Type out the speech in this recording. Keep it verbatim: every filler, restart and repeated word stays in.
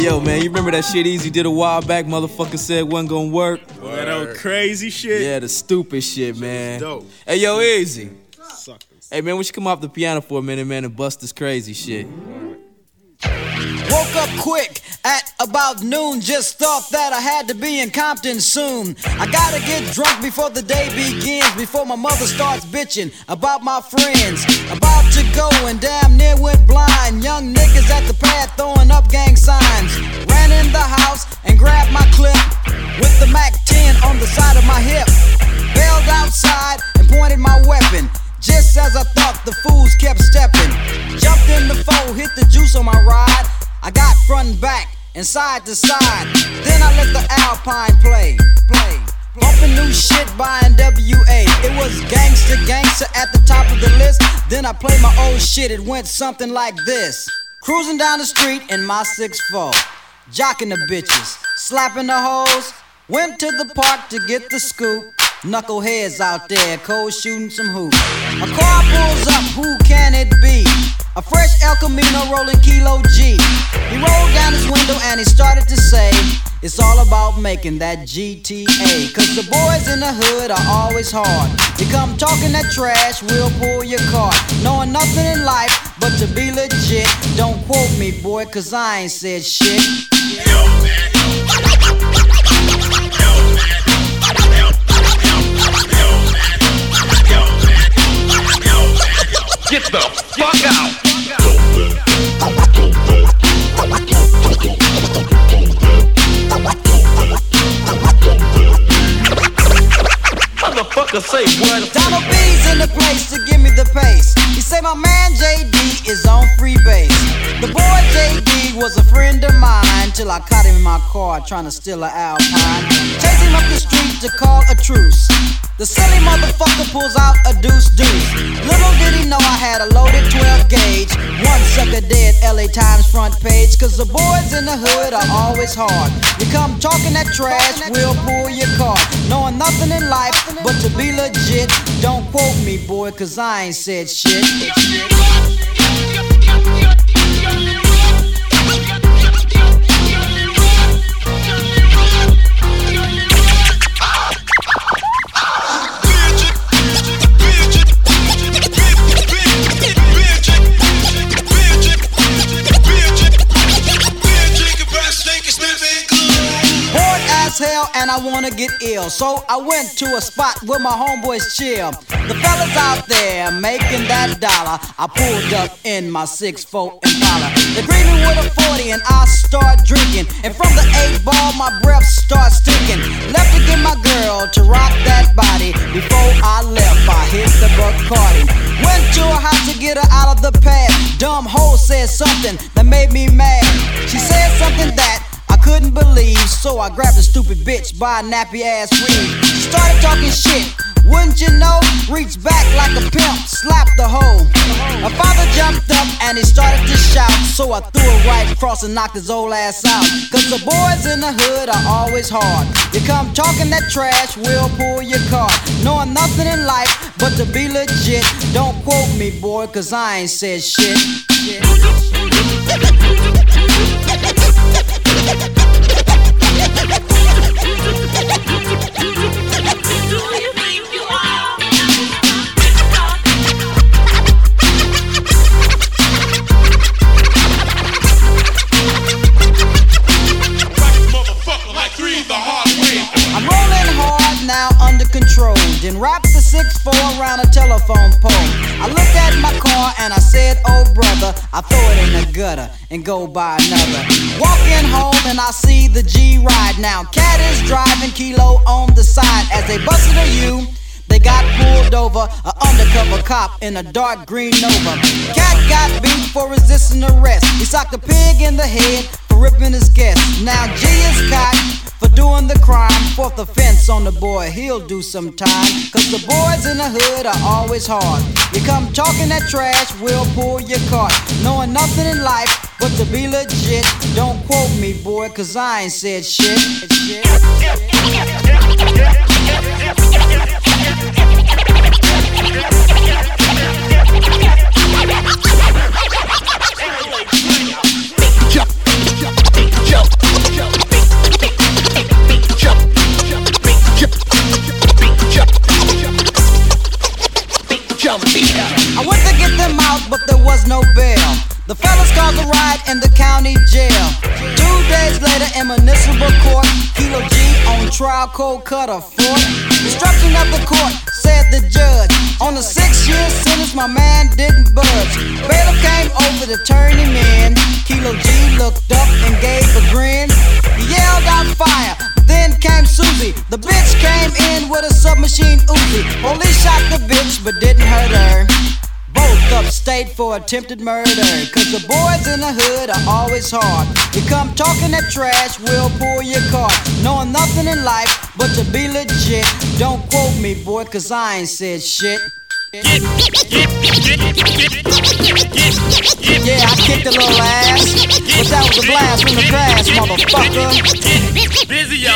Yo, man, you remember that shit Easy did a while back? Motherfucker said wasn't gonna work. Boy, that old crazy shit. Yeah, the stupid shit, man. Dope. Hey, yo, Easy. Suckers. Hey, man, we should come off the piano for a minute, man, and bust this crazy shit. Woke up quick at about noon. Just thought that I had to be in Compton soon. I gotta get drunk before the day begins, before my mother starts bitching about my friends. About to go and damn near went blind. Young niggas at the pad throwing up gang signs. Ran in the house and grabbed my clip with the Mac ten on the side of my hip. Bailed outside and pointed my weapon. Just as I thought, the fools kept stepping. Jumped in the foe, hit the juice on my ride. I got front and back and side to side. Then I let the Alpine play, play. Bumping new shit by N W A. It was gangsta, gangsta at the top of the list. Then I played my old shit, it went something like this. Cruising down the street in my six four, jocking the bitches, slapping the hoes. Went to the park to get the scoop. Knuckleheads out there, cold shooting some hoops. A car pulls up, who can it be? A fresh El Camino rolling Kilo G. He rolled down his window and he started to say, it's all about making that G T A. Cause the boys in the hood are always hard. You come talking that trash, we'll pull your car. Knowing nothing in life but to be legit. Don't quote me, boy, cause I ain't said shit. Yo, man. Get the fuck out! Motherfucker say what? Donald B's in the place to give me the pace. He say my man J D is on free base. The boy J D was a friend of mine till I caught him in my car trying to steal an Alpine. Chase him up the street to call a truce. The silly motherfucker pulls out a deuce deuce. Little did he know I had a loaded twelve gauge. One sucker dead, L A Times front page. Cause the boys in the hood are always hard. You come talking that trash, we'll pull your car. Knowing nothing in life but to be legit. Don't quote me, boy, cause I ain't said shit. Hell and I wanna get ill, so I went to a spot where my homeboys chill. The fellas out there making that dollar. I pulled up in my six four Impala. They greet me with a forty and I start drinking. And from the eight ball my breath starts stinking. Left to get my girl to rock that body. Before I left I hit the Bacardi. Went to her house to get her out of the pad. Dumb hoe said something that made me mad. She said something that I couldn't believe, so I grabbed a stupid bitch by a nappy ass weave. She started talking shit, wouldn't you know? Reached back like a pimp, slapped the hoe. My father jumped up and he started to shout, so I threw it right across and knocked his old ass out. Cause the boys in the hood are always hard. You come talking that trash, we'll pull your car. Knowing nothing in life but to be legit. Don't quote me, boy, cause I ain't said shit. I'm rolling hard now under control. Then wrap the six four around a telephone pole. I looked at my car and I said, oh brother, I throw it in the gutter and go buy another. Walking home and I see the G ride now. Cat is driving, Kilo on the side. As they busted a U, they got pulled over. An undercover cop in a dark green Nova. Cat got beat for resisting arrest. He socked a pig in the head for ripping his guest. Now G is caught for doing the crime. Fourth offense on the boy, he'll do some time. Cause the boys in the hood are always hard. You come talking that trash, we'll pull your cart. Knowing nothing in life but to be legit. Don't quote me, boy, cause I ain't said shit. Yo, municipal court. Kilo G on trial, cold cutter foot. Destruction of the court, said the judge. On a six-year sentence, my man didn't budge. Bailiff came over to turn him in. Kilo G looked up and gave a grin. He yelled out fire, then came Susie. The bitch came in with a submachine Uzi. Police shot the bitch but didn't hurt her. Both upstate for attempted murder. Cause the boys in the hood are always hard. You come talking that trash, we'll pull your card. Knowing nothing in life but to be legit. Don't quote me, boy, cause I ain't said shit. Yeah, I kicked a little ass, but that was a blast from the past, motherfucker. Busy,